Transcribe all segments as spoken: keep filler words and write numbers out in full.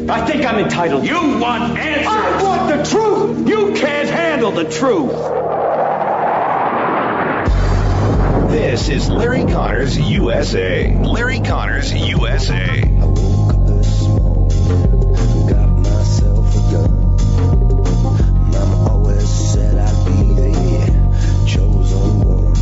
I think I'm entitled. You want answers. I want the truth. You can't handle the truth. This is Larry Connors U S A. Larry Connors U S A. I woke up this morning, got myself a gun. Mama always said I'd be the chosen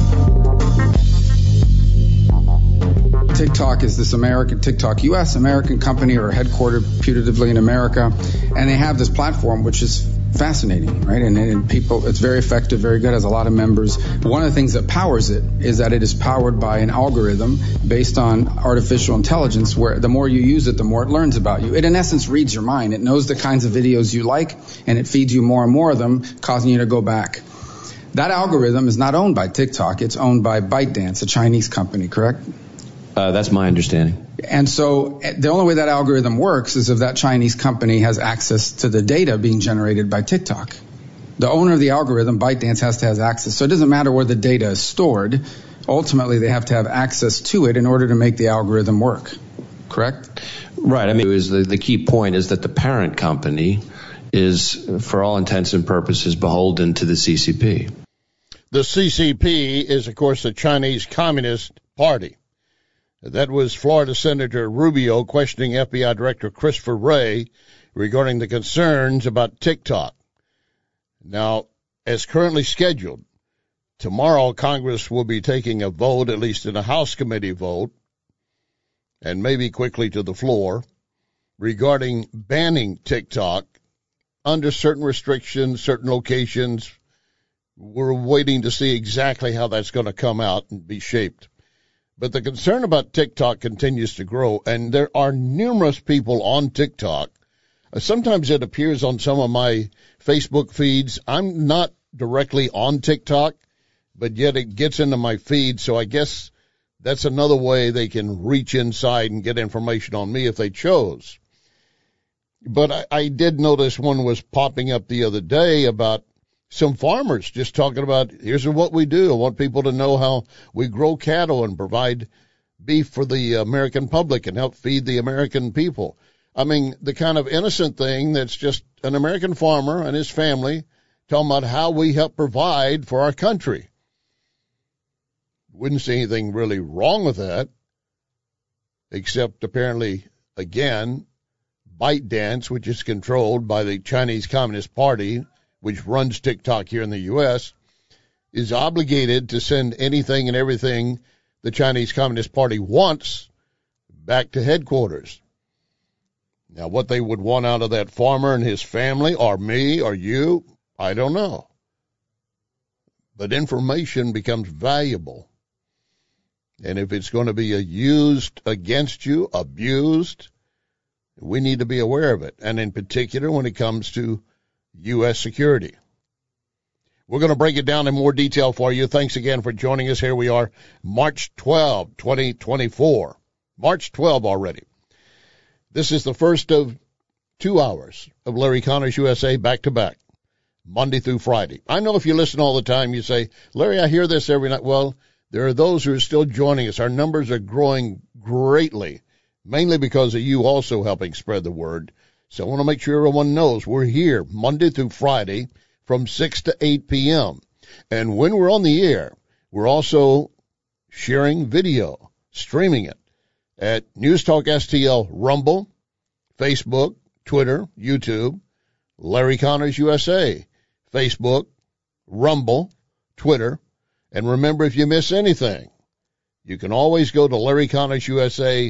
one. TikTok is this American, TikTok U S, American company, or headquartered putatively in America, and they have this platform which is fascinating, right? And, and people, it's very effective, very good, has a lot of members. One of the things that powers it is that it is powered by an algorithm based on artificial intelligence, where the more you use it, the more it learns about you. It, in essence, reads your mind. It knows the kinds of videos you like, and it feeds you more and more of them, causing you to go back. That algorithm is not owned by TikTok. It's owned by ByteDance, a Chinese company, correct? Uh, that's my understanding. And so the only way that algorithm works is if that Chinese company has access to the data being generated by TikTok. The owner of the algorithm, ByteDance, has to have access. So it doesn't matter where the data is stored. Ultimately, they have to have access to it in order to make the algorithm work. Correct? Right. I mean, it was the, the key point is that the parent company is, for all intents and purposes, beholden to the C C P. The C C P is, of course, the Chinese Communist Party. That was Florida Senator Rubio questioning F B I Director Christopher Wray regarding the concerns about TikTok. Now, as currently scheduled, tomorrow Congress will be taking a vote, at least in a House committee vote, and maybe quickly to the floor, regarding banning TikTok under certain restrictions, certain locations. We're waiting to see exactly how that's going to come out and be shaped. But the concern about TikTok continues to grow, and there are numerous people on TikTok. Sometimes it appears on some of my Facebook feeds. I'm not directly on TikTok, but yet it gets into my feed, so I guess that's another way they can reach inside and get information on me if they chose. But I, I did notice one was popping up the other day about some farmers just talking about, here's what we do. I want people to know how we grow cattle and provide beef for the American public and help feed the American people. I mean, the kind of innocent thing that's just an American farmer and his family talking about how we help provide for our country. Wouldn't see anything really wrong with that, except apparently, again, ByteDance, which is controlled by the Chinese Communist Party, which runs TikTok here in the U S, is obligated to send anything and everything the Chinese Communist Party wants back to headquarters. Now, what they would want out of that farmer and his family, or me, or you, I don't know. But information becomes valuable. And if it's going to be used against you, abused, we need to be aware of it. And in particular, when it comes to U S security. We're going to break it down in more detail for you. Thanks again for joining us. Here we are, March twelfth, twenty twenty-four. March twelfth already. This is the first of two hours of Larry Connors U S A back-to-back, Monday through Friday. I know if you listen all the time, you say, Larry, I hear this every night. Well, there are those who are still joining us. Our numbers are growing greatly, mainly because of you also helping spread the word. So I want to make sure everyone knows we're here Monday through Friday from six to eight p.m. And when we're on the air, we're also sharing video, streaming it at News Talk S T L Rumble, Facebook, Twitter, YouTube, Larry Connors U S A, Facebook, Rumble, Twitter. And remember, if you miss anything, you can always go to Larry Connors U S A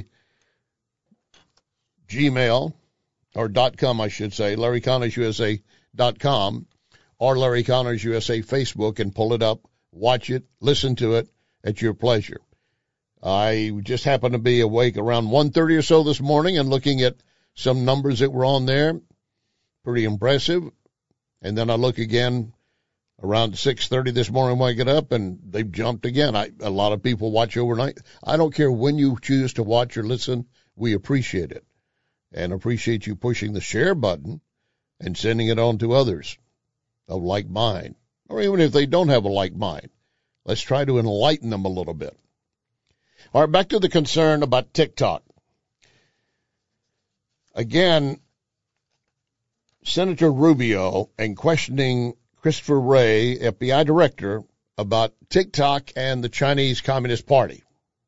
Gmail, or dot com, I should say, Larry Connors U S A dot com, or Larry Connors U S A Facebook, and pull it up, watch it, listen to it at your pleasure. I just happened to be awake around one thirty or so this morning and looking at some numbers that were on there. Pretty impressive. And then I look again around six thirty this morning when I get up, and they've jumped again. I, a lot of people watch overnight. I don't care when you choose to watch or listen. We appreciate it. And appreciate you pushing the share button and sending it on to others of like mind. Or even if they don't have a like mind, let's try to enlighten them a little bit. All right, back to the concern about TikTok. Again, Senator Rubio and questioning Christopher Wray, F B I director, about TikTok and the Chinese Communist Party.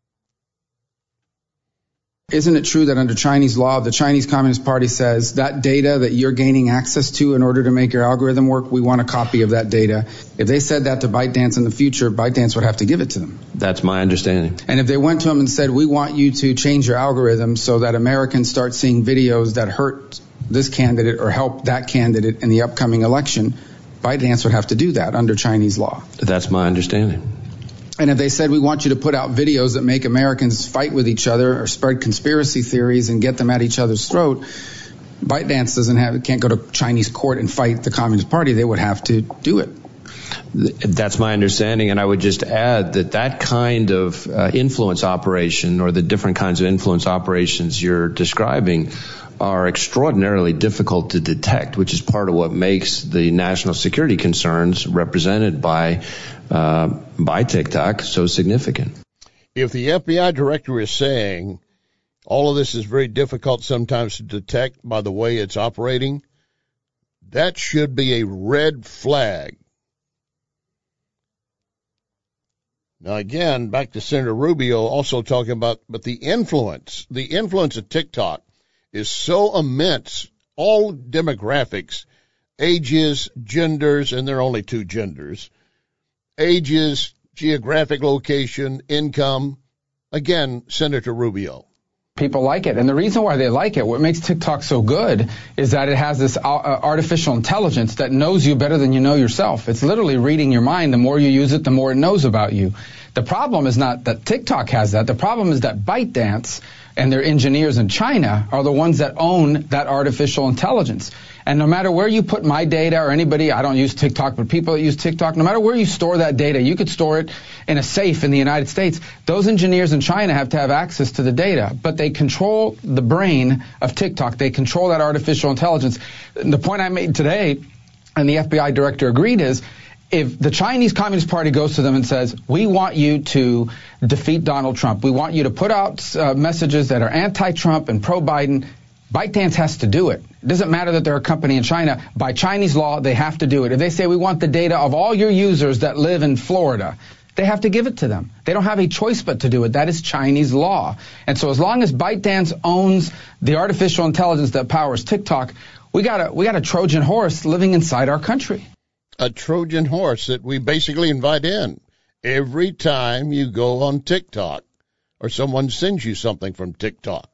Isn't it true that under Chinese law, the Chinese Communist Party says that data that you're gaining access to in order to make your algorithm work, we want a copy of that data? If they said that to ByteDance in the future, ByteDance would have to give it to them. That's my understanding. And if they went to them and said, we want you to change your algorithm so that Americans start seeing videos that hurt this candidate or help that candidate in the upcoming election, ByteDance would have to do that under Chinese law. That's my understanding. And if they said, we want you to put out videos that make Americans fight with each other or spread conspiracy theories and get them at each other's throat, ByteDance doesn't have, can't go to Chinese court and fight the Communist Party. They would have to do it. That's my understanding, and I would just add that that kind of uh, influence operation, or the different kinds of influence operations you're describing, are extraordinarily difficult to detect, which is part of what makes the national security concerns represented by uh, by TikTok so significant. If the F B I director is saying all of this is very difficult sometimes to detect by the way it's operating, that should be a red flag. Now, again, back to Senator Rubio also talking about, but the influence, the influence of TikTok is so immense, all demographics, ages, genders, and there are only two genders, ages, geographic location, income. Again, Senator Rubio. People like it. And the reason why they like it, what makes TikTok so good, is that it has this uh, artificial intelligence that knows you better than you know yourself. It's literally reading your mind. The more you use it, the more it knows about you. The problem is not that TikTok has that. The problem is that ByteDance and their engineers in China are the ones that own that artificial intelligence. And no matter where you put my data or anybody, I don't use TikTok, but people that use TikTok, no matter where you store that data, you could store it in a safe in the United States. Those engineers in China have to have access to the data, but they control the brain of TikTok. They control that artificial intelligence. And the point I made today, and the F B I director agreed, is if the Chinese Communist Party goes to them and says, we want you to defeat Donald Trump, we want you to put out uh, messages that are anti-Trump and pro-Biden, ByteDance has to do it. It doesn't matter that they're a company in China. By Chinese law, they have to do it. If they say, we want the data of all your users that live in Florida, they have to give it to them. They don't have a choice but to do it. That is Chinese law. And so as long as ByteDance owns the artificial intelligence that powers TikTok, we got a, we got a Trojan horse living inside our country. A Trojan horse that we basically invite in every time you go on TikTok or someone sends you something from TikTok.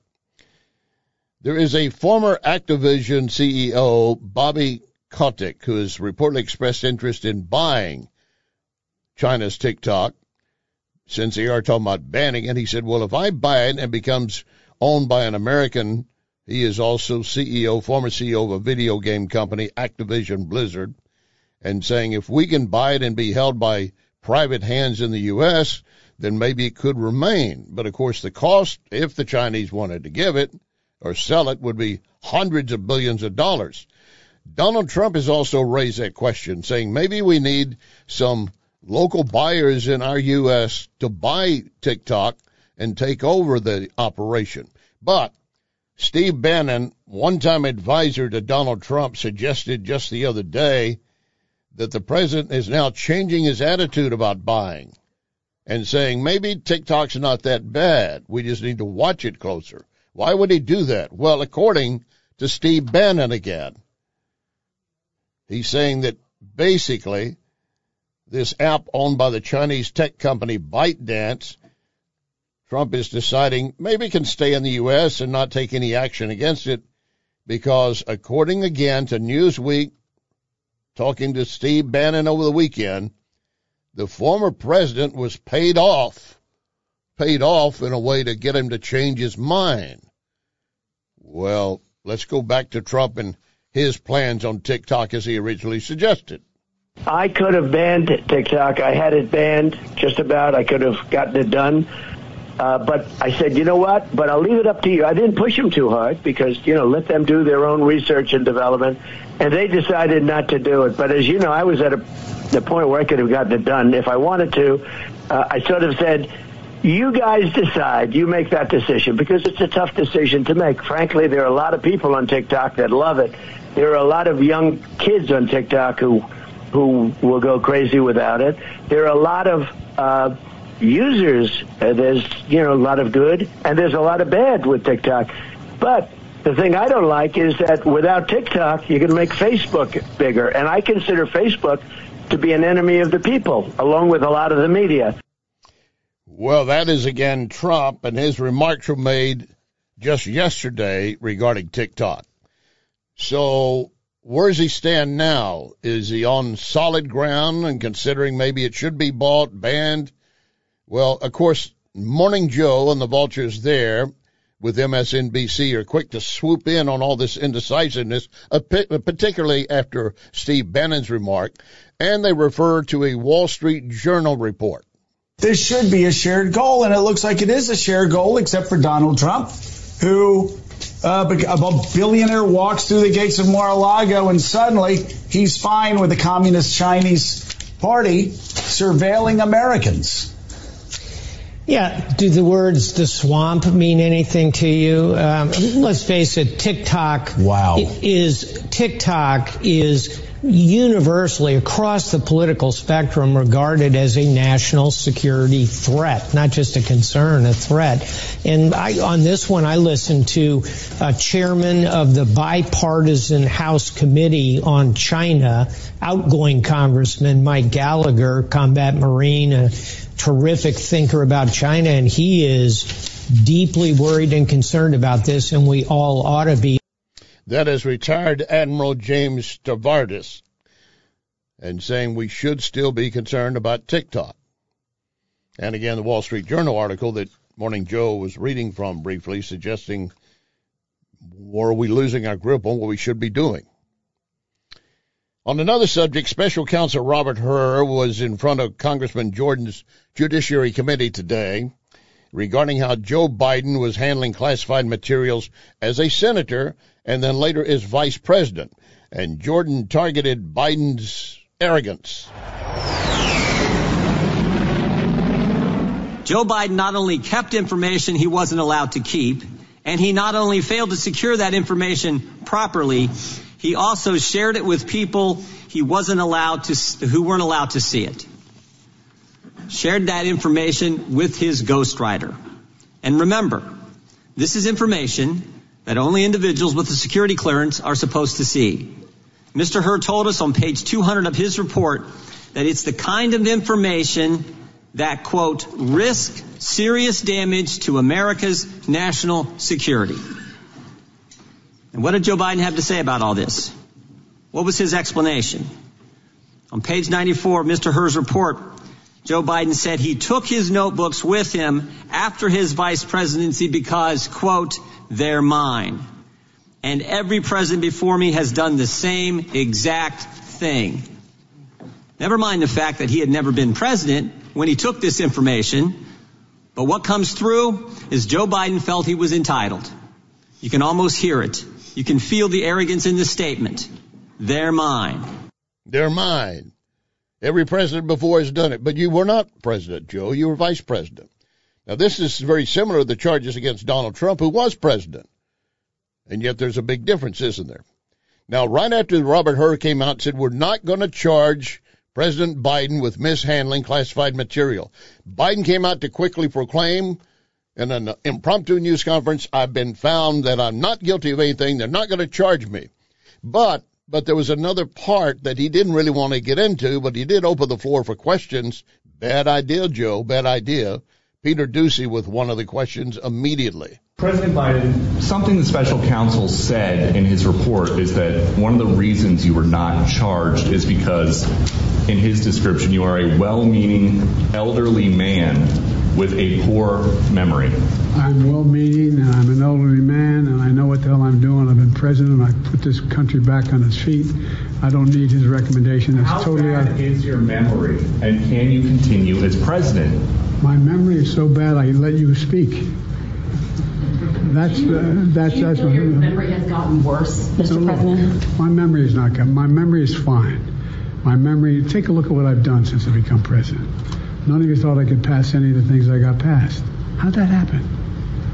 There is a former Activision C E O, Bobby Kotick, who has reportedly expressed interest in buying China's TikTok since they are talking about banning it. He said, well, if I buy it and it becomes owned by an American, he is also C E O, former C E O of a video game company, Activision Blizzard, and saying if we can buy it and be held by private hands in the U S, then maybe it could remain. But, of course, the cost, if the Chinese wanted to give it or sell it, would be hundreds of billions of dollars. Donald Trump has also raised that question, saying maybe we need some local buyers in our U S to buy TikTok and take over the operation. But Steve Bannon, one-time advisor to Donald Trump, suggested just the other day that the president is now changing his attitude about buying and saying maybe TikTok's not that bad. We just need to watch it closer. Why would he do that? Well, according to Steve Bannon again, he's saying that basically this app owned by the Chinese tech company ByteDance, Trump is deciding maybe can stay in the U S and not take any action against it because, according again to Newsweek, talking to Steve Bannon over the weekend, the former president was paid off, paid off in a way to get him to change his mind. Well, let's go back to Trump and his plans on TikTok as he originally suggested. I could have banned TikTok. I had it banned just about. I could have gotten it done. Uh, but I said, you know what? But I'll leave it up to you. I didn't push them too hard because, you know, let them do their own research and development. And they decided not to do it. But as you know, I was at a, the point where I could have gotten it done if I wanted to. Uh, I sort of said, you guys decide. You make that decision because it's a tough decision to make. Frankly, there are a lot of people on TikTok that love it. There are a lot of young kids on TikTok who who will go crazy without it. There are a lot of uh, users. Uh, there's, you know, a lot of good, and there's a lot of bad with TikTok. But the thing I don't like is that without TikTok, you can make Facebook bigger. And I consider Facebook to be an enemy of the people, along with a lot of the media. Well, that is, again, Trump, and his remarks were made just yesterday regarding TikTok. So where does he stand now? Is he on solid ground and considering maybe it should be bought, banned? Well, of course, Morning Joe and the vultures there with M S N B C are quick to swoop in on all this indecisiveness, particularly after Steve Bannon's remark, and they refer to a Wall Street Journal report. There should be a shared goal, and it looks like it is a shared goal, except for Donald Trump, who uh, a billionaire walks through the gates of Mar-a-Lago, and suddenly he's fine with the Communist Chinese Party surveilling Americans. Yeah, do the words "the swamp" mean anything to you? Um, let's face it, TikTok wow. is TikTok is universally across the political spectrum regarded as a national security threat, not just a concern, a threat. And I, on this one, I listened to a chairman of the bipartisan House Committee on China, outgoing Congressman Mike Gallagher, combat Marine, a terrific thinker about China, and he is deeply worried and concerned about this, and we all ought to be. That is retired Admiral James Stavridis, and saying we should still be concerned about TikTok. And again, the Wall Street Journal article that Morning Joe was reading from briefly, suggesting, are we losing our grip on what we should be doing? On another subject, Special Counsel Robert Hur was in front of Congressman Jordan's Judiciary Committee today regarding how Joe Biden was handling classified materials as a senator and then later as vice president. And Jordan targeted Biden's arrogance. Joe Biden not only kept information he wasn't allowed to keep, and he not only failed to secure that information properly, he also shared it with people he wasn't allowed to, who weren't allowed to see it. Shared that information with his ghostwriter. And remember, this is information that only individuals with a security clearance are supposed to see. Mister Hur told us on page two hundred of his report that it's the kind of information that, quote, risk serious damage to America's national security. And what did Joe Biden have to say about all this? What was his explanation? On page ninety-four of Mister Hur's report, Joe Biden said he took his notebooks with him after his vice presidency because, quote, they're mine. And every president before me has done the same exact thing. Never mind the fact that he had never been president when he took this information. But what comes through is Joe Biden felt he was entitled. You can almost hear it. You can feel the arrogance in the statement. They're mine. They're mine. Every president before has done it. But you were not president, Joe. You were vice president. Now, this is very similar to the charges against Donald Trump, who was president. And yet there's a big difference, isn't there? Now, right after Robert Hur came out and said, we're not going to charge President Biden with mishandling classified material, Biden came out to quickly proclaim in an impromptu news conference, I've been found that I'm not guilty of anything. They're not going to charge me. But but there was another part that he didn't really want to get into, but he did open the floor for questions. Bad idea, Joe, bad idea. Peter Doocy with one of the questions immediately. President Biden, something the special counsel said in his report is that one of the reasons you were not charged is because, in his description, you are a well-meaning elderly man with a poor memory. I'm well-meaning, and I'm an elderly man, and I know what the hell I'm doing. I've been president. I put this country back on its feet. I don't need his recommendation. It's How totally bad out. is your memory, and can you continue as president? My memory is so bad I let you speak. That's uh, that's Do you that's feel my your memory has gotten worse, Mister No, President? My memory is not gotten. My memory is fine. My memory. Take a look at what I've done since I've become president. None of you thought I could pass any of the things I got passed. How'd that happen?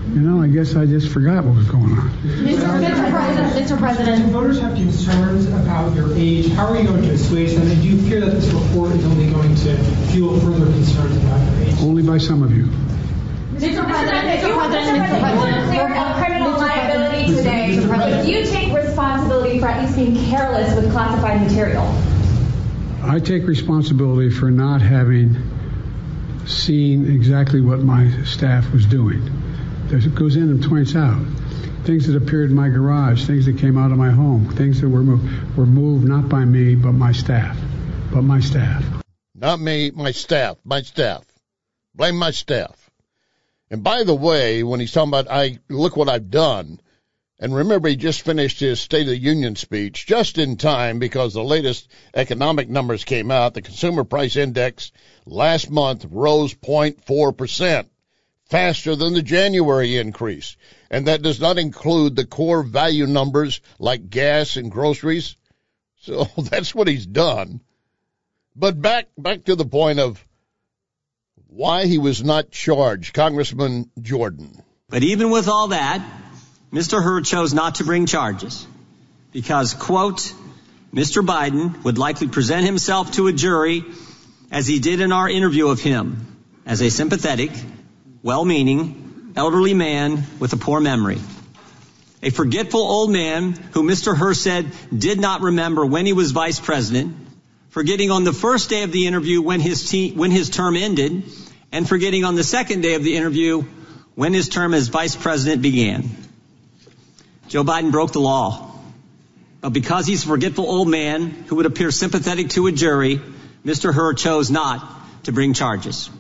You know, I guess I just forgot what was going on. Mister Mister President, Mister President. Do voters have concerns about your age? How are you going to assuage them? And do you fear that this report is only going to fuel further concerns about your age? Only by some of you. Mister President, Mister President, Mister President, clear up criminal liability today. But do you take responsibility for at least being careless with classified material? I take responsibility for not having seen exactly what my staff was doing. It goes in and points out things that appeared in my garage, things that came out of my home, things that were moved, were moved not by me, but my staff. But my staff. Not me, my staff, my staff. Blame my staff. And by the way, when he's talking about, I look what I've done, and remember he just finished his State of the Union speech just in time because the latest economic numbers came out. The Consumer Price Index last month rose zero point four percent, faster than the January increase. And that does not include the core value numbers like gas and groceries. So that's what he's done. But back back to the point of why he was not charged, Congressman Jordan. But even with all that, Mister Hur chose not to bring charges because, quote, Mister Biden would likely present himself to a jury as he did in our interview of him as a sympathetic, well-meaning, elderly man with a poor memory. A forgetful old man who Mister Hur said did not remember when he was vice president, forgetting on the first day of the interview when his te- when his term ended, and forgetting on the second day of the interview when his term as vice president began. Joe Biden broke the law. But because he's a forgetful old man who would appear sympathetic to a jury, Mister Hur chose not to bring charges.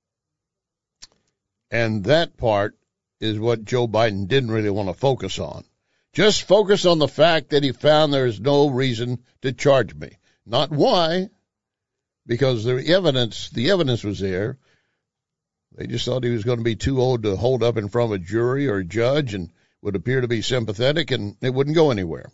And that part is what Joe Biden didn't really want to focus on. Just focus on the fact that he found there is no reason to charge me. Not why, because the evidence, the evidence was there. They just thought he was going to be too old to hold up in front of a jury or a judge and would appear to be sympathetic, and it wouldn't go anywhere.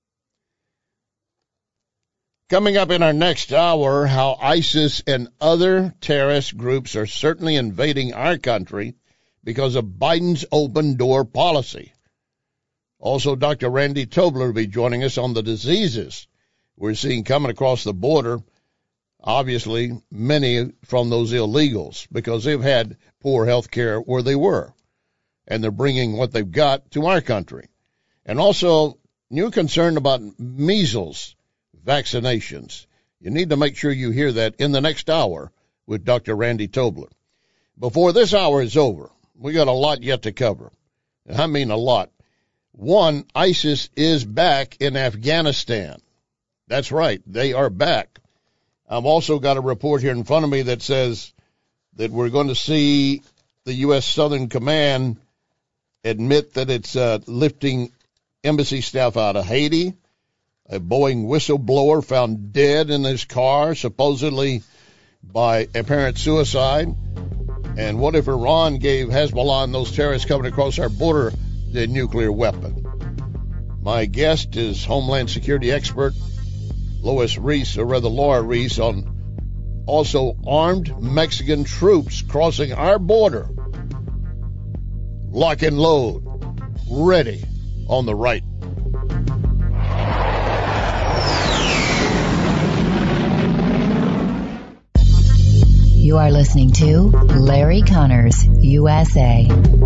Coming up in our next hour, how ISIS and other terrorist groups are certainly invading our country because of Biden's open door policy. Also, Doctor Randy Tobler will be joining us on the diseases we're seeing coming across the border. Obviously, many from those illegals because they've had poor health care where they were. And they're bringing what they've got to our country. And also, new concern about measles vaccinations. You need to make sure you hear that in the next hour with Doctor Randy Tobler. Before this hour is over, we got a lot yet to cover. And I mean a lot. One, ISIS is back in Afghanistan. That's right, they are back. I've also got a report here in front of me that says that we're going to see the U S Southern Command admit that it's uh, lifting embassy staff out of Haiti. A Boeing whistleblower found dead in his car, supposedly by apparent suicide. And what if Iran gave Hezbollah and those terrorists coming across our border the nuclear weapon? My guest is Homeland Security expert Lois Reese, or rather Laura Reese, on also armed Mexican troops crossing our border. Lock and load. Ready on the right. You are listening to Larry Connors, U S A.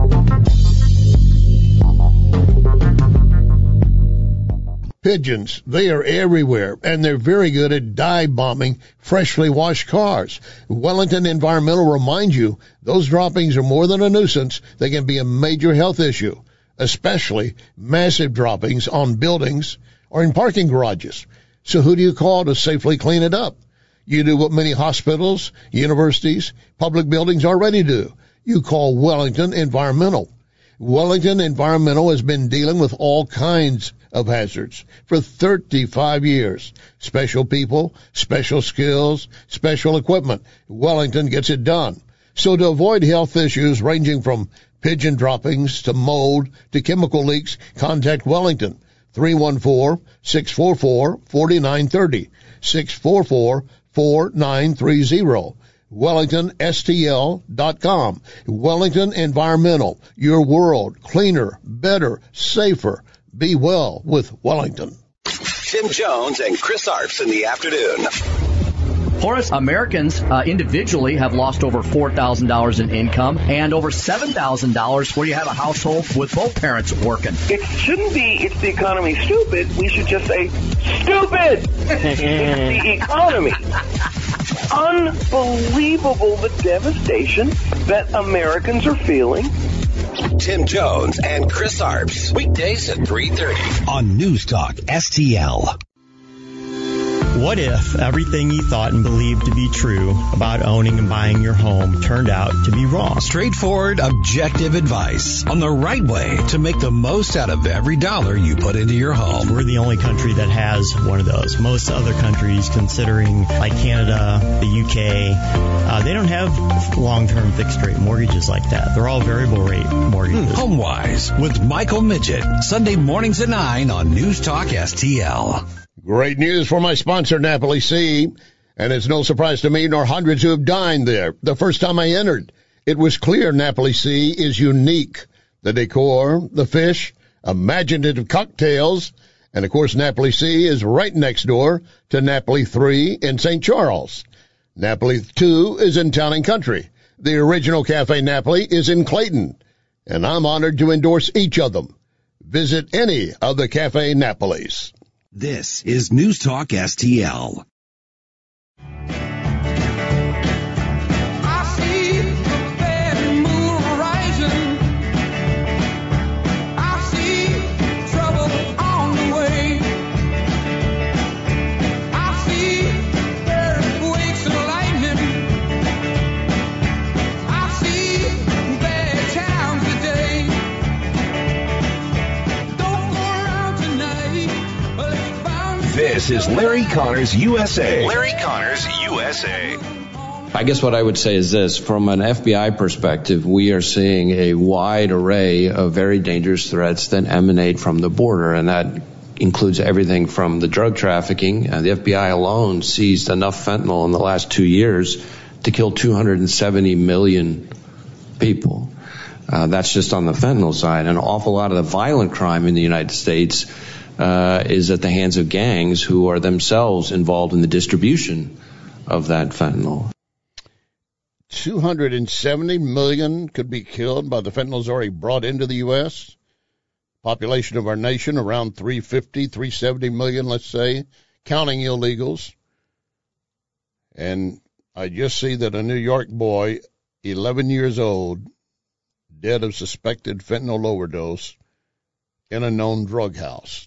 Pigeons, they are everywhere, and they're very good at dive bombing freshly washed cars. Wellington Environmental reminds you, those droppings are more than a nuisance. They can be a major health issue, especially massive droppings on buildings or in parking garages. So who do you call to safely clean it up? You do what many hospitals, universities, public buildings already do. You call Wellington Environmental. Wellington Environmental has been dealing with all kinds of hazards for thirty-five years. Special people, special skills, special equipment. Wellington gets it done. So to avoid health issues ranging from pigeon droppings to mold to chemical leaks, contact Wellington. three one four, six four four, four nine three zero. six four four, four nine three zero. Wellington S T L dot com. Wellington Environmental, your world cleaner, better, safer. Be well with Wellington. Tim Jones and Chris Arps in the afternoon. Horace, Americans uh, individually have lost over four thousand dollars in income and over seven thousand dollars where you have a household with both parents working. It shouldn't be, it's the economy stupid. We should just say, stupid! It's the economy. Unbelievable the devastation that Americans are feeling. Tim Jones and Chris Arps, weekdays at three thirty on News Talk S T L. What if everything you thought and believed to be true about owning and buying your home turned out to be wrong? Straightforward, objective advice on the right way to make the most out of every dollar you put into your home. We're the only country that has one of those. Most other countries, considering like Canada, the U K, uh, they don't have long-term fixed-rate mortgages like that. They're all variable-rate mortgages. HomeWise with Michael Midget, Sunday mornings at nine on News Talk S T L. Great news for my sponsor, Napoli Sea. And it's no surprise to me nor hundreds who have dined there. The first time I entered, it was clear Napoli Sea is unique. The decor, the fish, imaginative cocktails, and of course Napoli Sea is right next door to Napoli three in Saint Charles. Napoli two is in Town and Country. The original Cafe Napoli is in Clayton, and I'm honored to endorse each of them. Visit any of the Cafe Napolis. This is News Talk S T L. This is Larry Connors U S A. Larry Connors U S A. I guess what I would say is this. From an F B I perspective, we are seeing a wide array of very dangerous threats that emanate from the border, and that includes everything from the drug trafficking. Uh, the F B I alone seized enough fentanyl in the last two years to kill two hundred seventy million people. Uh, that's just on the fentanyl side. An awful lot of the violent crime in the United States uh, is at the hands of gangs who are themselves involved in the distribution of that fentanyl. two hundred seventy million could be killed by the fentanyls already brought into the U S Population of our nation around three fifty, three seventy million, let's say, counting illegals. And I just see that a New York boy, eleven years old, dead of suspected fentanyl overdose in a known drug house.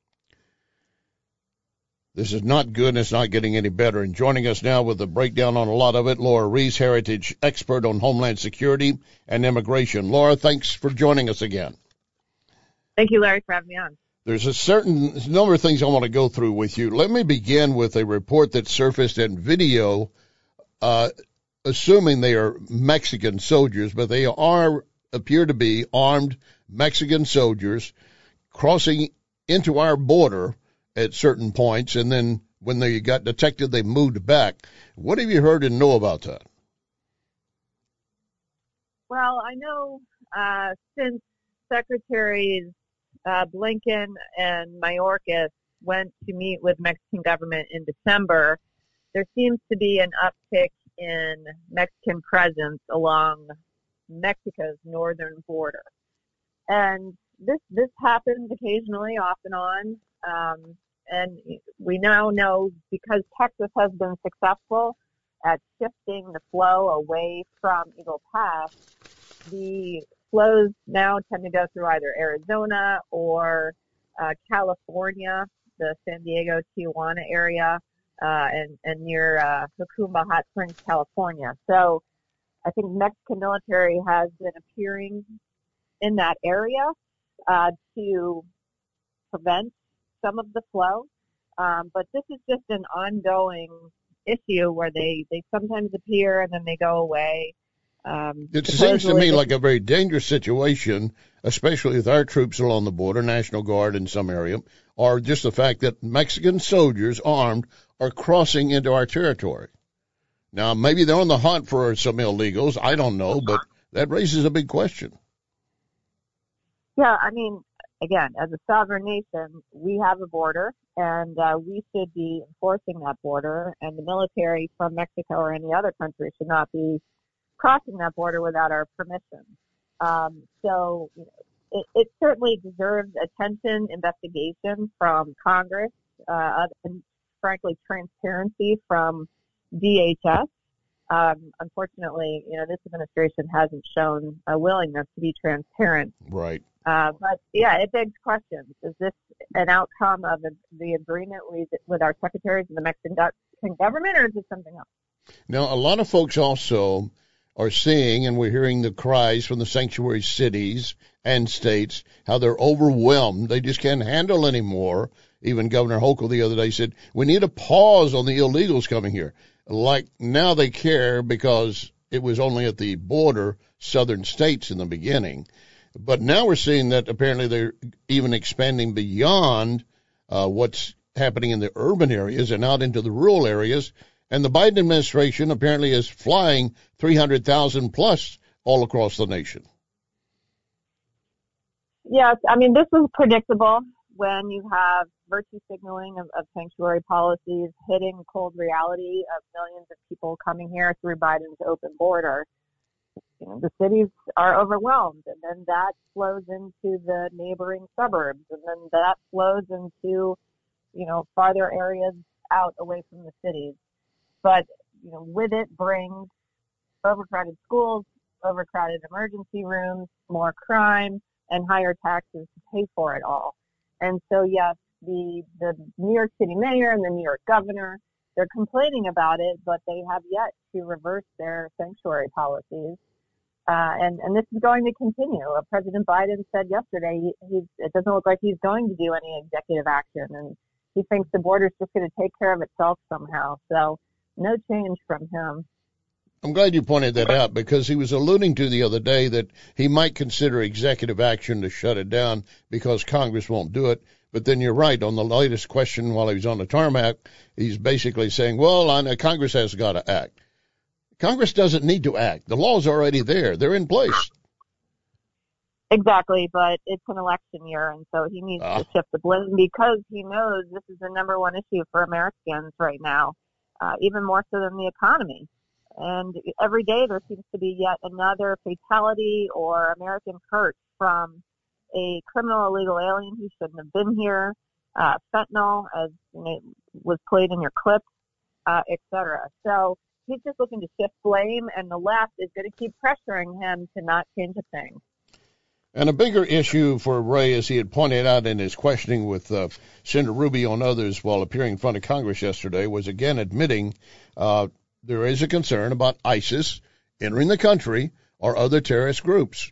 This is not good, and it's not getting any better. And joining us now with a breakdown on a lot of it, Laura Rees, Heritage expert on Homeland Security and immigration. Laura, thanks for joining us again. Thank you, Larry, for having me on. There's a certain number of things I want to go through with you. Let me begin with a report that surfaced in video, uh, assuming they are Mexican soldiers, but they are appear to be armed Mexican soldiers crossing into our border at certain points, and then when they got detected, they moved back. What have you heard and know about that? Well, I know uh, since Secretaries uh, Blinken and Mayorkas went to meet with Mexican government in December, there seems to be an uptick in Mexican presence along Mexico's northern border. And this this happens occasionally, off and on. Um, and we now know, because Texas has been successful at shifting the flow away from Eagle Pass, the flows now tend to go through either Arizona or uh, California, the San Diego, Tijuana area, uh, and, and near uh, Jacumba Hot Springs, California. So I think Mexican military has been appearing in that area uh, to prevent some of the flow. Um, but this is just an ongoing issue where they, they sometimes appear and then they go away. Um, it seems to me like a very dangerous situation, especially with our troops along the border, National Guard in some area, or just the fact that Mexican soldiers armed are crossing into our territory. Now, maybe they're on the hunt for some illegals. I don't know, but that raises a big question. Yeah, I mean, again, as a sovereign nation, we have a border, and uh, we should be enforcing that border, and the military from Mexico or any other country should not be crossing that border without our permission. Um, so you know, it, it certainly deserves attention, investigation from Congress, uh, and frankly, transparency from D H S. Um, unfortunately, you know, this administration hasn't shown a willingness to be transparent. Right. Uh, but yeah, it begs questions. Is this an outcome of the, the agreement with, with our secretaries of the Mexican government, or is it something else? Now, a lot of folks also are seeing, and we're hearing the cries from the sanctuary cities and states, how they're overwhelmed. They just can't handle anymore. Even Governor Hochul the other day said, we need a pause on the illegals coming here. Like now they care because it was only at the border southern states in the beginning. But now we're seeing that apparently they're even expanding beyond uh, what's happening in the urban areas and out into the rural areas. And the Biden administration apparently is flying three hundred thousand plus all across the nation. Yes, I mean, this was predictable when you have virtue signaling of, of sanctuary policies hitting cold reality of millions of people coming here through Biden's open border. You know, the cities are overwhelmed, and then that flows into the neighboring suburbs, and then that flows into, you know, farther areas out away from the cities. But, you know, with it brings overcrowded schools, overcrowded emergency rooms, more crime, and higher taxes to pay for it all. And so, yes, the, the New York City mayor and the New York governor, they're complaining about it, but they have yet to reverse their sanctuary policies. Uh, and, and this is going to continue. Uh, President Biden said yesterday he, he's, it doesn't look like he's going to do any executive action, and he thinks the border's just going to take care of itself somehow. So no change from him. I'm glad you pointed that out, because he was alluding to the other day that he might consider executive action to shut it down because Congress won't do it. But then you're right. On the latest question while he was on the tarmac, he's basically saying, well, I know Congress has got to act. Congress doesn't need to act. The law's already there. They're in place. Exactly, but it's an election year, and so he needs uh. to shift the blame because he knows this is the number one issue for Americans right now, uh, even more so than the economy. And every day there seems to be yet another fatality or American hurt from a criminal illegal alien who shouldn't have been here, uh, fentanyl, as you know, was played in your clip, uh, et cetera. So he's just looking to shift blame, and the left is going to keep pressuring him to not change a thing. And a bigger issue for Wray, as he had pointed out in his questioning with uh, Senator Rubio and others while appearing in front of Congress yesterday, was again admitting uh, there is a concern about ISIS entering the country or other terrorist groups.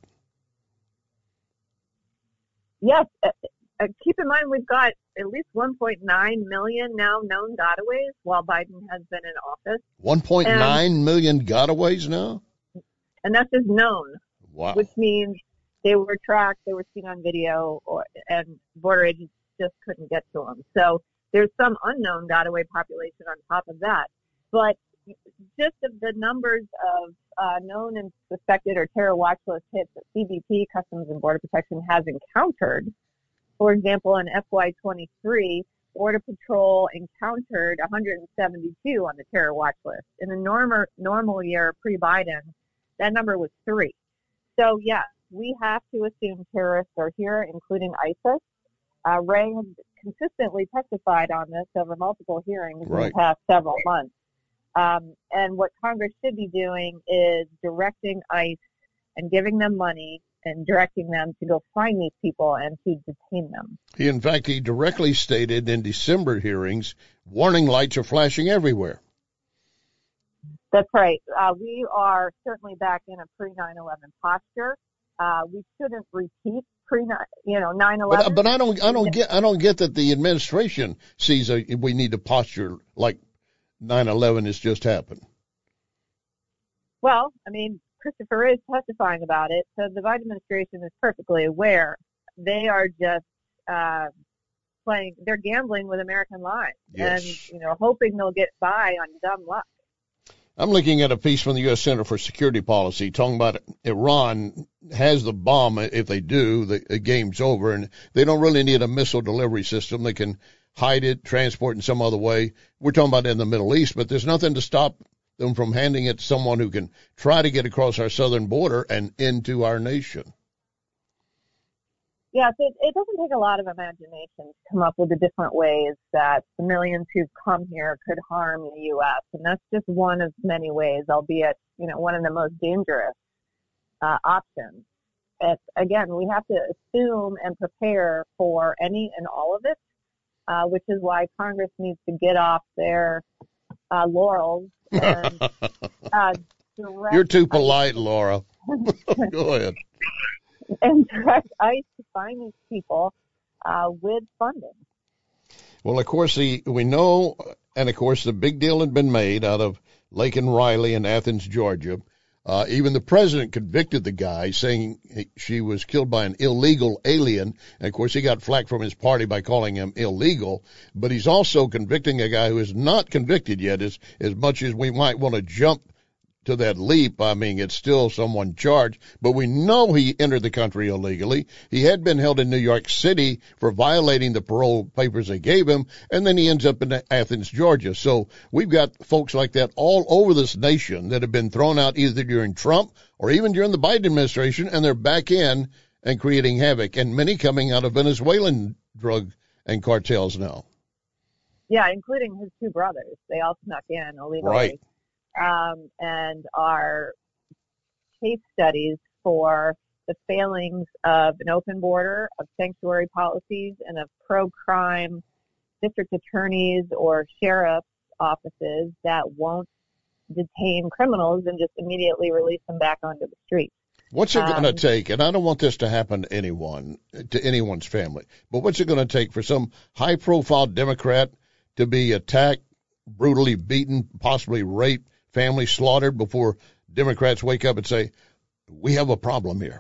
Yes. Uh, uh, keep in mind we've got at least one point nine million now known gotaways while Biden has been in office. one point nine million gotaways now? And that's just known. Wow. Which means they were tracked, they were seen on video, or, and border agents just couldn't get to them. So there's some unknown gotaway population on top of that. But just of the numbers of uh, known and suspected or terror watch list hits that C B P, Customs and Border Protection, has encountered, for example, in F Y twenty-three, Border Patrol encountered one hundred seventy-two on the terror watch list. In a normal, normal year pre-Biden, that number was three. So, yes, we have to assume terrorists are here, including ISIS. Uh, Wray has consistently testified on this over multiple hearings right. in the past several months. Um, and what Congress should be doing is directing ICE and giving them money and directing them to go find these people and to detain them. He, in fact, he directly stated in December hearings, warning lights are flashing everywhere. That's right. Uh, we are certainly back in a pre nine eleven posture. Uh, we shouldn't repeat pre, you know, nine eleven. But, but I don't, I don't get, I don't get that the administration sees a, we need to posture like nine eleven has just happened. Well, I mean, Christopher is testifying about it, so the Biden administration is perfectly aware. They are just uh, playing, they're gambling with American lives, yes. and, you know, hoping they'll get by on dumb luck. I'm looking at a piece from the U S Center for Security Policy talking about Iran has the bomb. If they do, the, the game's over, and they don't really need a missile delivery system. They can hide it, transport in some other way. We're talking about in the Middle East, but there's nothing to stop them from handing it to someone who can try to get across our southern border and into our nation. Yes, it, it doesn't take a lot of imagination to come up with the different ways that the millions who've come here could harm the U S. And that's just one of many ways, albeit, you know, one of the most dangerous uh, options. It's, again, we have to assume and prepare for any and all of it, uh, which is why Congress needs to get off their uh, laurels. And, uh, direct, You're too polite, Laura. Go ahead. And direct ICE to find these people uh, with funding. Well, of course, the, we know, and of course, the big deal had been made out of Laken Riley in Athens, Georgia. Uh, even the president convicted the guy, saying he, she was killed by an illegal alien. And, of course, he got flack from his party by calling him illegal. But he's also convicting a guy who is not convicted yet, as, as much as we might want to jump to that leap. I mean, it's still someone charged, but we know he entered the country illegally. He had been held in New York City for violating the parole papers they gave him, and then he ends up in Athens, Georgia. So we've got folks like that all over this nation that have been thrown out either during Trump or even during the Biden administration, and they're back in and creating havoc, and many coming out of Venezuelan drug and cartels now. Yeah, including his two brothers. They all snuck in illegally. Right. Um, and are case studies for the failings of an open border, of sanctuary policies, and of pro-crime district attorneys or sheriff's offices that won't detain criminals and just immediately release them back onto the streets. What's it Um, going to take, and I don't want this to happen to anyone, to anyone's family, but what's it going to take for some high-profile Democrat to be attacked, brutally beaten, possibly raped, family slaughtered before Democrats wake up and say, we have a problem here?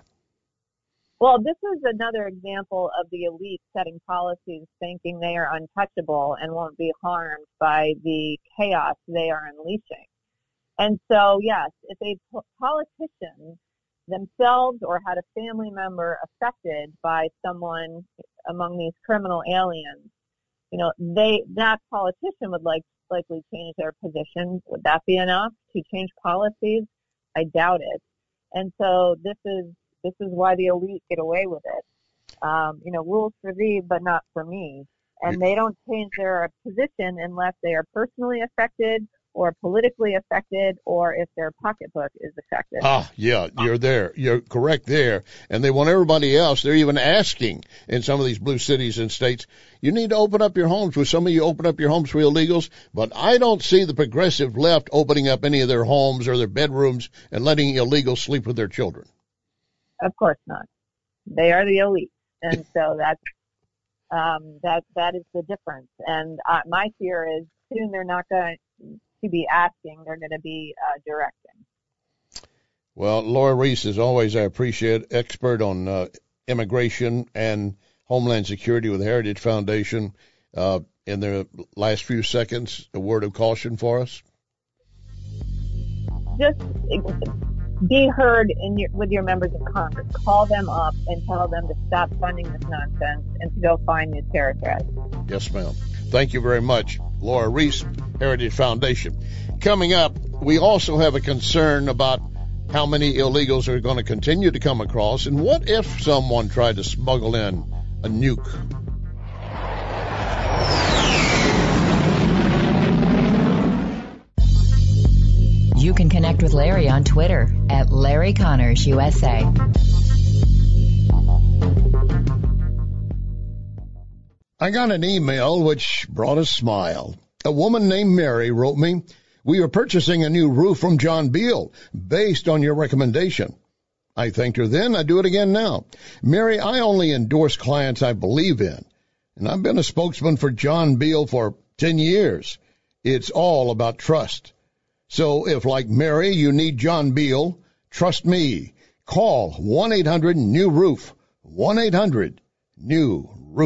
Well, this is another example of the elite setting policies thinking they are untouchable and won't be harmed by the chaos they are unleashing. And so, yes, if a po- politician themselves or had a family member affected by someone among these criminal aliens, you know, they that politician would like likely change their position. Would that be enough to change policies? I doubt it. And so this is this is why the elite get away with it. Um, you know, rules for thee, but not for me. And they don't change their position unless they are personally affected or politically affected, or if their pocketbook is affected. Ah, yeah, you're there. You're correct there. And they want everybody else. They're even asking in some of these blue cities and states, you need to open up your homes. Will some of you open up your homes for illegals? But I don't see the progressive left opening up any of their homes or their bedrooms and letting illegals sleep with their children. Of course not. They are the elite. And so that's, um, that, that is the difference. And uh, my fear is soon they're not going to be asking, they're going to be uh, directing. Well, Laura Reese, as always, I appreciate, expert on uh, immigration and Homeland Security with the Heritage Foundation. Uh, in the last few seconds, a word of caution for us? Just be heard in your, with your members of Congress. Call them up and tell them to stop funding this nonsense and to go find new terror threats. Yes, ma'am. Thank you very much, Laura Reese, Heritage Foundation. Coming up, we also have a concern about how many illegals are going to continue to come across, and what if someone tried to smuggle in a nuke? You can connect with Larry on Twitter at Larry Connors U S A. I got an email which brought a smile. A woman named Mary wrote me, we are purchasing a new roof from John Beal based on your recommendation. I thanked her then. I do it again now. Mary, I only endorse clients I believe in, and I've been a spokesman for John Beal for ten years. It's all about trust. So if, like Mary, you need John Beal, trust me. Call one eight hundred new roof, one eight hundred new roof.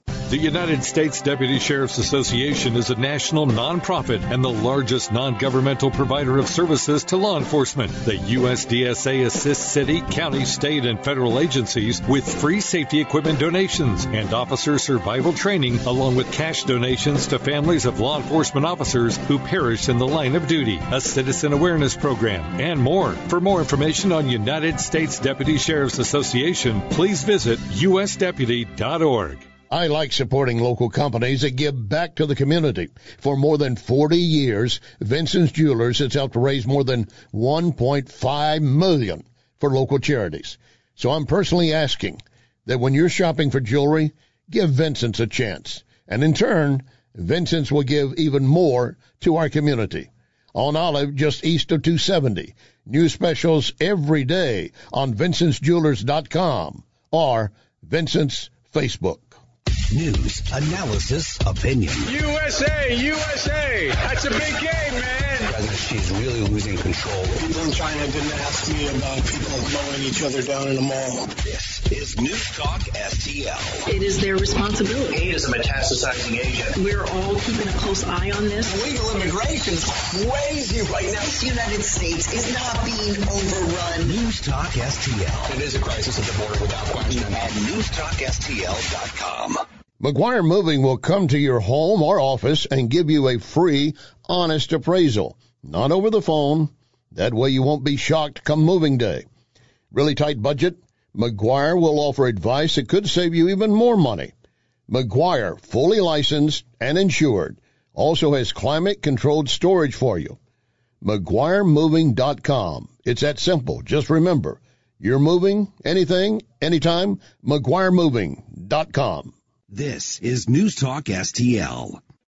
The United States Deputy Sheriff's Association is a national nonprofit and the largest non-governmental provider of services to law enforcement. The U S D S A assists city, county, state, and federal agencies with free safety equipment donations and officer survival training, along with cash donations to families of law enforcement officers who perished in the line of duty, a citizen awareness program, and more. For more information on United States Deputy Sheriff's Association, please visit U S deputy dot org. I like supporting local companies that give back to the community. For more than forty years, Vincent's Jewelers has helped raise more than one point five million dollars for local charities. So I'm personally asking that when you're shopping for jewelry, give Vincent's a chance. And in turn, Vincent's will give even more to our community. On Olive, just east of two seventy. New specials every day on Vincents Jewelers dot com or Vincent's Facebook. News, analysis, opinion. U S A, U S A. That's a big game, man. She's really losing control. People in China didn't ask me about people mowing each other down in the mall. This is News Talk S T L. It is their responsibility. He is a metastasizing agent. We're all keeping a close eye on this. Illegal immigration is crazy right now. This United States is not being overrun. News Talk S T L. It is a crisis at the border without question. At News Talk S T L dot com. McGuire Moving will come to your home or office and give you a free, honest appraisal. Not over the phone. That way you won't be shocked come moving day. Really tight budget? McGuire will offer advice that could save you even more money. McGuire, fully licensed and insured, also has climate-controlled storage for you. McGuire Moving dot com. It's that simple. Just remember, you're moving, anything, anytime, McGuire Moving dot com. This is News Talk S T L.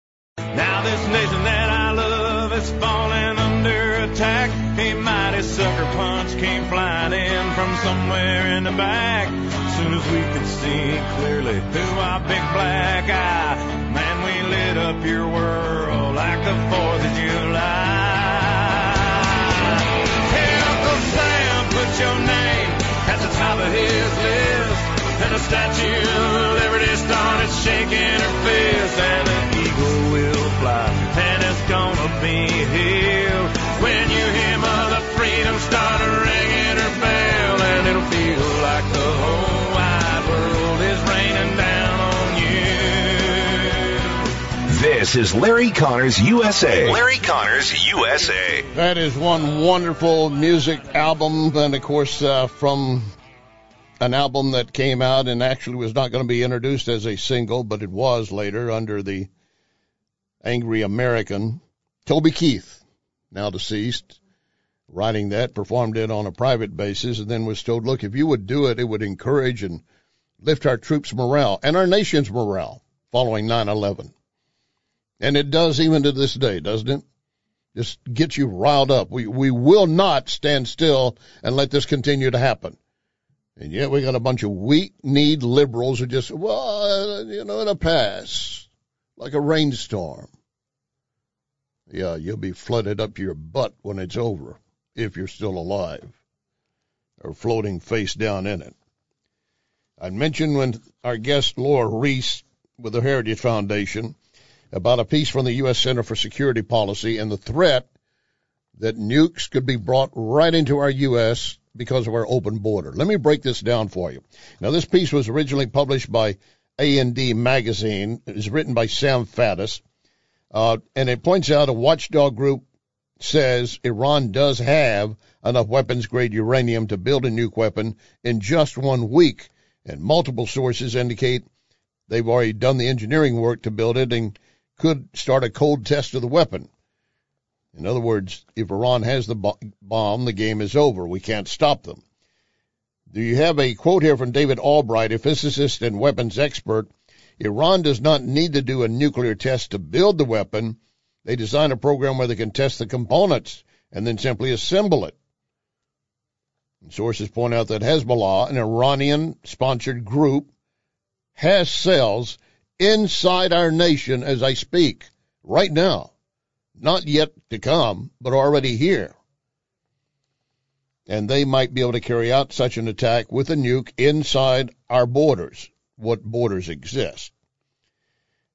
Now this nation that I love is falling under attack. A mighty sucker punch came flying in from somewhere in the back. As soon as we could see clearly through our big black eye, man, we lit up your world like the fourth of July. Hey, Uncle Sam, put your name at the top of his list. And the Statue of Liberty started shaking her fist, and an eagle will fly, and it's gonna be here when you hear Mother Freedom start ringing her bell, and it'll feel like the whole wide world is raining down on you. This is Larry Connors U S A. Larry Connors U S A. That is one wonderful music album, and of course uh, from an album that came out and actually was not going to be introduced as a single, but it was later under the Angry American. Toby Keith, now deceased, writing that, performed it on a private basis, and then was told, look, if you would do it, it would encourage and lift our troops' morale and our nation's morale following nine eleven. And it does even to this day, doesn't it? Just gets you riled up. We, we will not stand still and let this continue to happen. And yet we got a bunch of weak-kneed liberals who just, well, you know, it'll pass like a rainstorm. Yeah, you'll be flooded up your butt when it's over, if you're still alive, or floating face down in it. I mentioned when our guest Laura Reese with the Heritage Foundation about a piece from the U S Center for Security Policy and the threat that nukes could be brought right into our U S because of our open border. Let me break this down for you. Now, this piece was originally published by A and D Magazine. It was written by Sam Faddis, uh, and it points out a watchdog group says Iran does have enough weapons-grade uranium to build a nuke weapon in just one week, and multiple sources indicate they've already done the engineering work to build it and could start a cold test of the weapon. In other words, if Iran has the bomb, the game is over. We can't stop them. Do you have a quote here from David Albright, a physicist and weapons expert? Iran does not need to do a nuclear test to build the weapon. They design a program where they can test the components and then simply assemble it. And sources point out that Hezbollah, an Iranian-sponsored group, has cells inside our nation as I speak, right now. Not yet to come, but already here. And they might be able to carry out such an attack with a nuke inside our borders, what borders exist.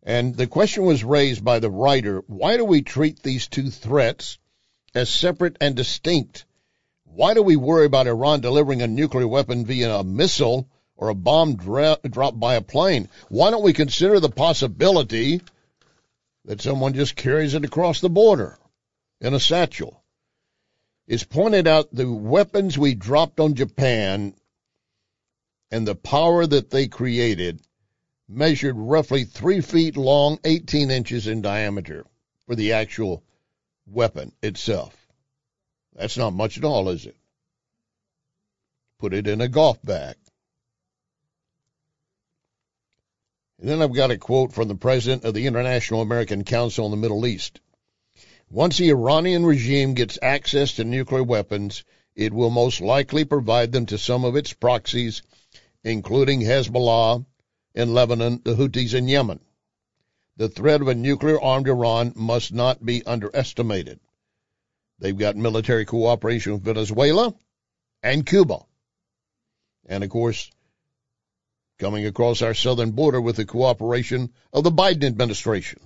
And the question was raised by the writer, why do we treat these two threats as separate and distinct? Why do we worry about Iran delivering a nuclear weapon via a missile or a bomb dra- dropped by a plane? Why don't we consider the possibility that someone just carries it across the border in a satchel? It's pointed out the weapons we dropped on Japan and the power that they created measured roughly three feet long, eighteen inches in diameter for the actual weapon itself. That's not much at all, is it? Put it in a golf bag. And then I've got a quote from the president of the International American Council on the Middle East. Once the Iranian regime gets access to nuclear weapons, it will most likely provide them to some of its proxies, including Hezbollah in Lebanon, the Houthis in Yemen. The threat of a nuclear-armed Iran must not be underestimated. They've got military cooperation with Venezuela and Cuba. And, of course, coming across our southern border with the cooperation of the Biden administration.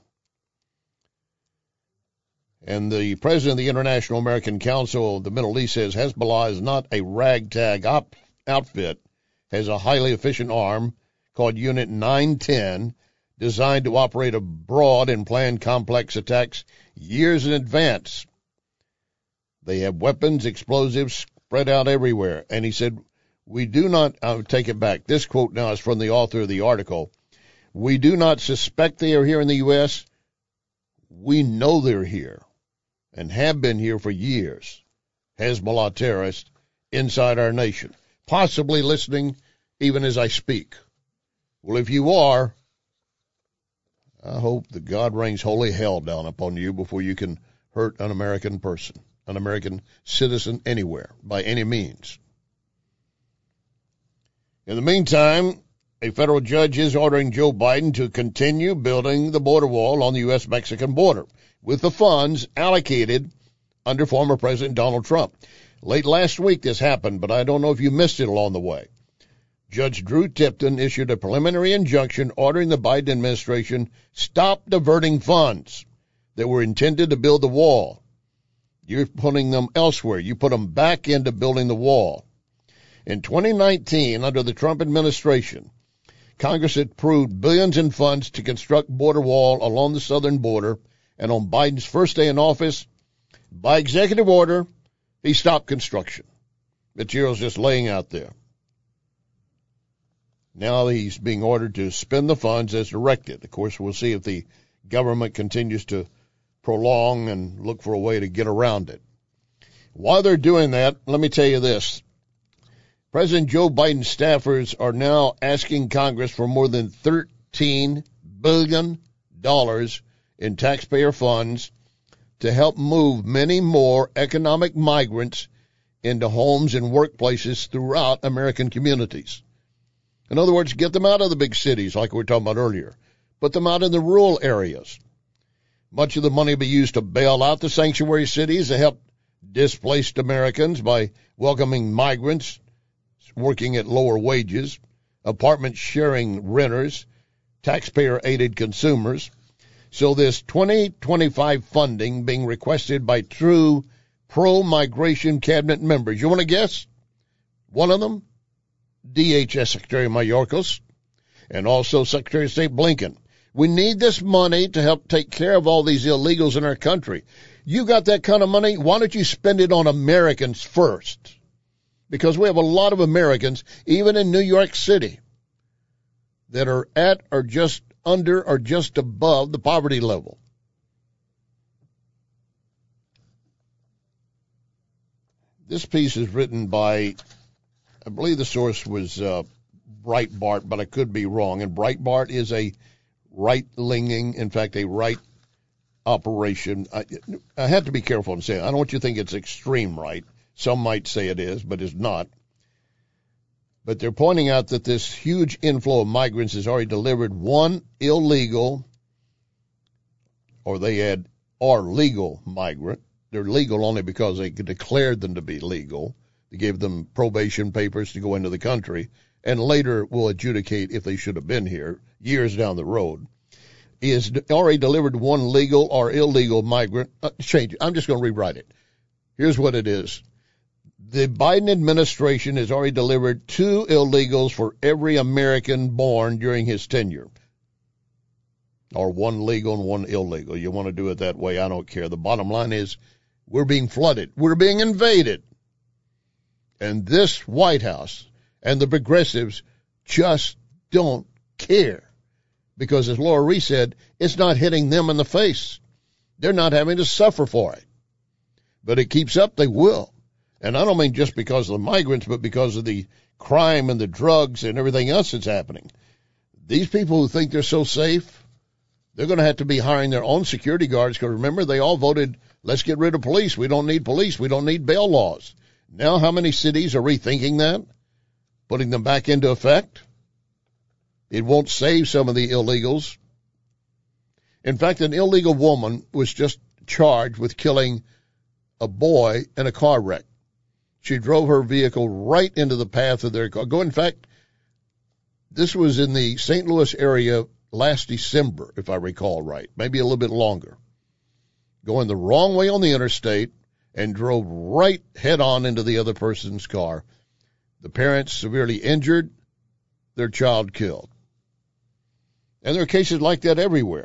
And the president of the International American Council of the Middle East says Hezbollah is not a ragtag op- outfit, has a highly efficient arm called Unit nine ten, designed to operate abroad and plan complex attacks years in advance. They have weapons, explosives spread out everywhere. And he said, we do not, I'll take it back. This quote now is from the author of the article. We do not suspect they are here in the U S. We know they're here and have been here for years. Hezbollah terrorists inside our nation, possibly listening even as I speak. Well, if you are, I hope that God rains holy hell down upon you before you can hurt an American person, an American citizen anywhere, by any means. In the meantime, a federal judge is ordering Joe Biden to continue building the border wall on the U S Mexican border with the funds allocated under former President Donald Trump. Late last week this happened, but I don't know if you missed it along the way. Judge Drew Tipton issued a preliminary injunction ordering the Biden administration stop diverting funds that were intended to build the wall. You're putting them elsewhere. You put them back into building the wall. In twenty nineteen, under the Trump administration, Congress approved billions in funds to construct border wall along the southern border, and on Biden's first day in office, by executive order, he stopped construction. Materials just laying out there. Now he's being ordered to spend the funds as directed. Of course, we'll see if the government continues to prolong and look for a way to get around it. While they're doing that, let me tell you this. President Joe Biden's staffers are now asking Congress for more than thirteen billion dollars in taxpayer funds to help move many more economic migrants into homes and workplaces throughout American communities. In other words, get them out of the big cities like we were talking about earlier. Put them out in the rural areas. Much of the money will be used to bail out the sanctuary cities to help displaced Americans by welcoming migrants working at lower wages, apartment sharing renters, taxpayer-aided consumers. So this twenty twenty-five funding being requested by true pro-migration cabinet members. You want to guess? One of them? D H S Secretary Mayorkas, and also Secretary of State Blinken. We need this money to help take care of all these illegals in our country. You got that kind of money? Why don't you spend it on Americans first? Because we have a lot of Americans, even in New York City, that are at or just under or just above the poverty level. This piece is written by, I believe the source was uh, Breitbart, but I could be wrong. And Breitbart is a right-leaning, in fact, a right operation. I, I have to be careful in saying, I don't want you to think it's extreme right. Some might say it is, but it's not. But they're pointing out that this huge inflow of migrants has already delivered one illegal, or they had, or legal migrant. They're legal only because they declared them to be legal. They gave them probation papers to go into the country, and later will adjudicate if they should have been here years down the road. He has already delivered one legal or illegal migrant. Uh, change it. I'm just going to rewrite it. Here's what it is. The Biden administration has already delivered two illegals for every American born during his tenure. Or one legal and one illegal. You want to do it that way, I don't care. The bottom line is we're being flooded. We're being invaded. And this White House and the progressives just don't care. Because as Laura Reese said, it's not hitting them in the face. They're not having to suffer for it. But it keeps up, they will. And I don't mean just because of the migrants, but because of the crime and the drugs and everything else that's happening. These people who think they're so safe, they're going to have to be hiring their own security guards. Because remember, they all voted, let's get rid of police. We don't need police. We don't need bail laws. Now how many cities are rethinking that, putting them back into effect? It won't save some of the illegals. In fact, an illegal woman was just charged with killing a boy in a car wreck. She drove her vehicle right into the path of their car. Go, in fact, this was in the Saint Louis area last December, if I recall right, maybe a little bit longer. Going the wrong way on the interstate and drove right head on into the other person's car. The parents severely injured, their child killed. And there are cases like that everywhere.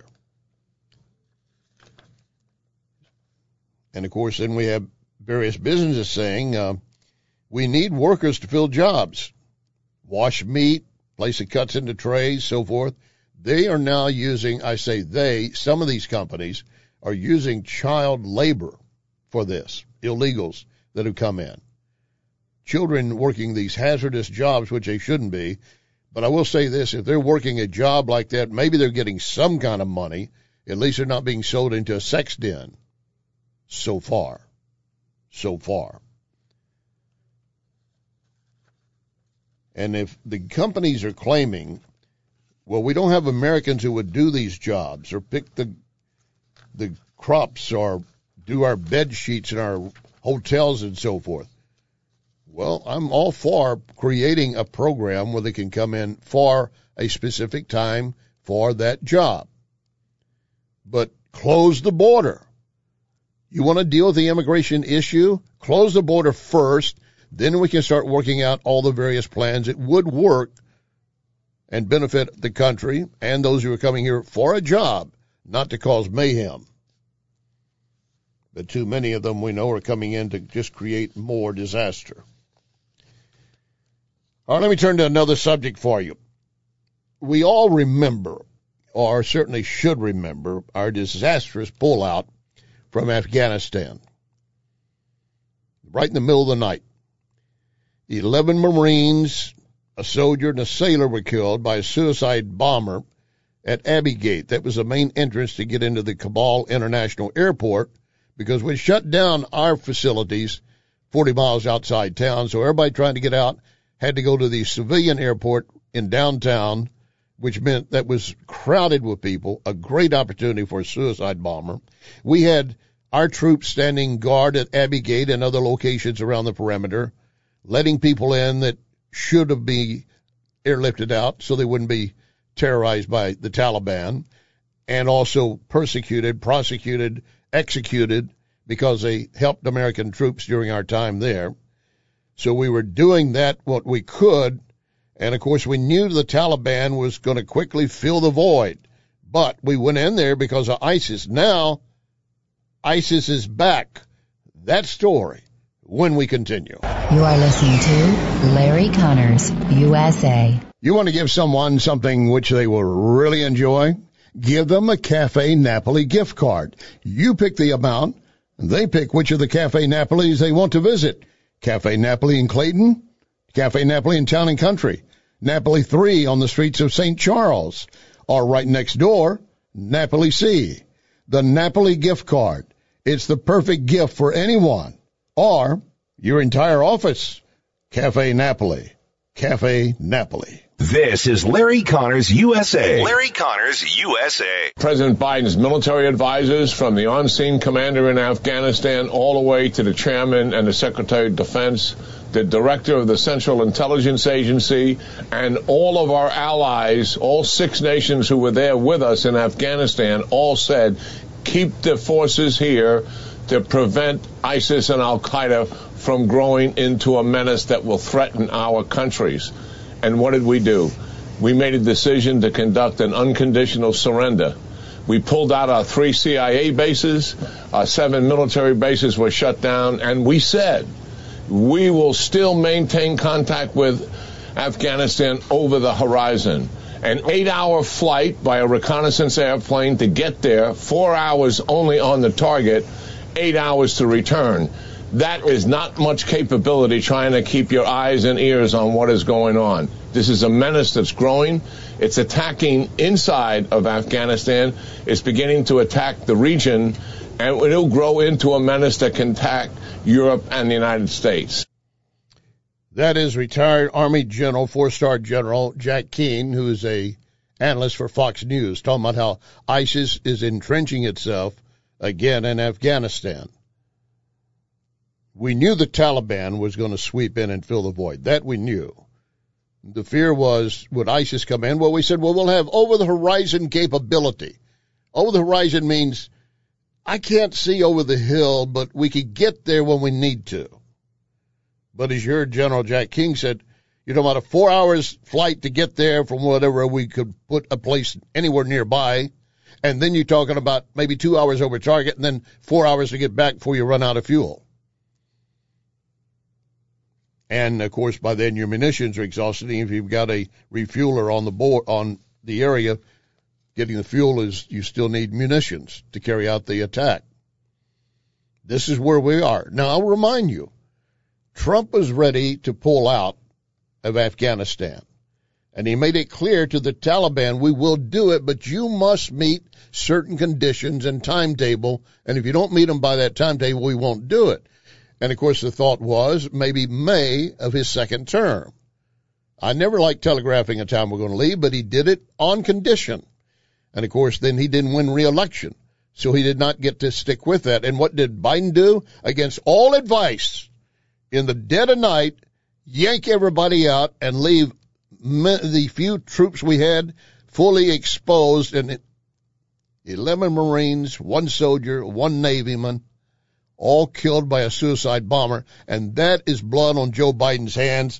And, of course, then we have various businesses saying, uh, we need workers to fill jobs. Wash meat, place it cuts into trays, so forth. They are now using, I say they, some of these companies are using child labor for this, illegals that have come in. Children working these hazardous jobs, which they shouldn't be. But I will say this, if they're working a job like that, maybe they're getting some kind of money. At least they're not being sold into a sex den. So far. So far. And if the companies are claiming, well, we don't have Americans who would do these jobs or pick the the crops or do our bed sheets in our hotels and so forth. Well, I'm all for creating a program where they can come in for a specific time for that job. But close the border. You want to deal with the immigration issue? Close the border first. Then we can start working out all the various plans that would work and benefit the country and those who are coming here for a job, not to cause mayhem. But too many of them we know are coming in to just create more disaster. All right, let me turn to another subject for you. We all remember, or certainly should remember, our disastrous pullout from Afghanistan. Right in the middle of the night. Eleven Marines, a soldier, and a sailor were killed by a suicide bomber at Abbey Gate. That was the main entrance to get into the Kabul International Airport because we shut down our facilities forty miles outside town, so everybody trying to get out had to go to the civilian airport in downtown, which meant that was crowded with people, a great opportunity for a suicide bomber. We had our troops standing guard at Abbey Gate and other locations around the perimeter, letting people in that should have been airlifted out so they wouldn't be terrorized by the Taliban, and also persecuted, prosecuted, executed because they helped American troops during our time there. So we were doing that, what we could, and of course we knew the Taliban was going to quickly fill the void. But we went in there because of ISIS. Now, ISIS is back. That story when we continue. You are listening to Larry Connors, U S A. You want to give someone something which they will really enjoy? Give them a Cafe Napoli gift card. You pick the amount, and they pick which of the Cafe Napolis they want to visit. Cafe Napoli in Clayton, Cafe Napoli in Town and Country, Napoli three on the streets of Saint Charles, or right next door, Napoli C. The Napoli gift card. It's the perfect gift for anyone, or your entire office. Cafe Napoli. Cafe Napoli. This is Larry Connors, U S A. Larry Connors, U S A. President Biden's military advisors, from the on-scene commander in Afghanistan all the way to the chairman and the secretary of defense, the director of the Central Intelligence Agency, and all of our allies, all six nations who were there with us in Afghanistan, all said, keep the forces here to prevent ISIS and al-Qaeda from growing into a menace that will threaten our countries. And what did we do? We made a decision to conduct an unconditional surrender. We pulled out our three C I A bases, our seven military bases were shut down, and we said we will still maintain contact with Afghanistan over the horizon. An eight-hour flight by a reconnaissance airplane to get there, four hours only on the target, eight hours to return. That is not much capability trying to keep your eyes and ears on what is going on. This is a menace that's growing. It's attacking inside of Afghanistan. It's beginning to attack the region, and it'll grow into a menace that can attack Europe and the United States. That is retired Army General, four-star General Jack Keane, who is a analyst for Fox News, talking about how ISIS is entrenching itself again in Afghanistan. We knew the Taliban was going to sweep in and fill the void. That we knew. The fear was, would ISIS come in? Well, we said, well, we'll have over-the-horizon capability. Over-the-horizon means I can't see over the hill, but we could get there when we need to. But as you heard General Jack King said, you're talking about a four hours flight to get there from whatever we could put a place anywhere nearby. And then you're talking about maybe two hours over target and then four hours to get back before you run out of fuel. And, of course, by then your munitions are exhausted. And if you've got a refueler on the board, on the area, getting the fuel is, you still need munitions to carry out the attack. This is where we are. Now, I'll remind you, Trump was ready to pull out of Afghanistan. And he made it clear to the Taliban, we will do it, but you must meet certain conditions and timetable. And if you don't meet them by that timetable, we won't do it. And, of course, the thought was maybe May of his second term. I never liked telegraphing a time we're going to leave, but he did it on condition. And, of course, then he didn't win re-election, so he did not get to stick with that. And what did Biden do? Against all advice, in the dead of night, yank everybody out and leave the few troops we had fully exposed, and eleven Marines, one soldier, one Navyman, all killed by a suicide bomber, and that is blood on Joe Biden's hands.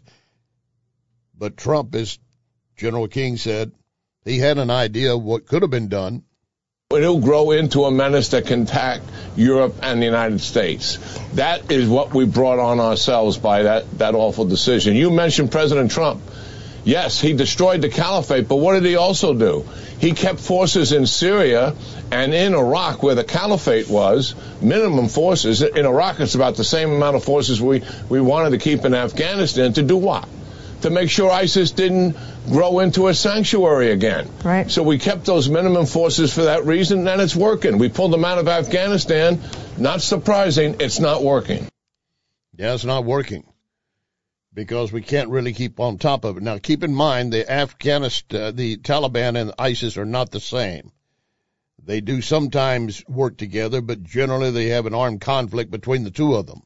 But Trump, as General King said, he had an idea of what could have been done. It'll grow into a menace that can attack Europe and the United States. That is what we brought on ourselves by that, that awful decision. You mentioned President Trump. Yes, he destroyed the caliphate, but what did he also do? He kept forces in Syria and in Iraq, where the caliphate was, minimum forces. In Iraq, it's about the same amount of forces we, we wanted to keep in Afghanistan. To do what? To make sure ISIS didn't grow into a sanctuary again. Right. So we kept those minimum forces for that reason, and it's working. We pulled them out of Afghanistan. Not surprising, it's not working. Yeah, it's not working, because we can't really keep on top of it. Now, keep in mind, the Afghanistan, the Taliban and ISIS are not the same. They do sometimes work together, but generally they have an armed conflict between the two of them.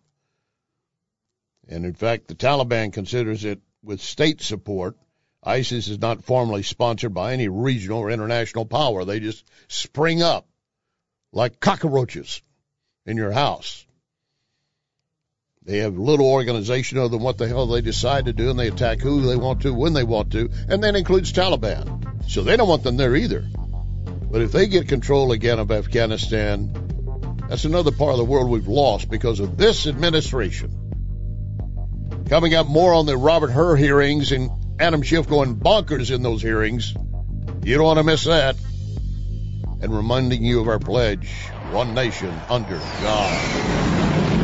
And, in fact, the Taliban considers it with state support. ISIS is not formally sponsored by any regional or international power. They just spring up like cockroaches in your house. They have little organization other than what the hell they decide to do, and they attack who they want to, when they want to, and that includes Taliban. So they don't want them there either. But if they get control again of Afghanistan, that's another part of the world we've lost because of this administration. Coming up, more on the Robert Hur hearings and Adam Schiff going bonkers in those hearings. You don't want to miss that. And reminding you of our pledge, one nation under God.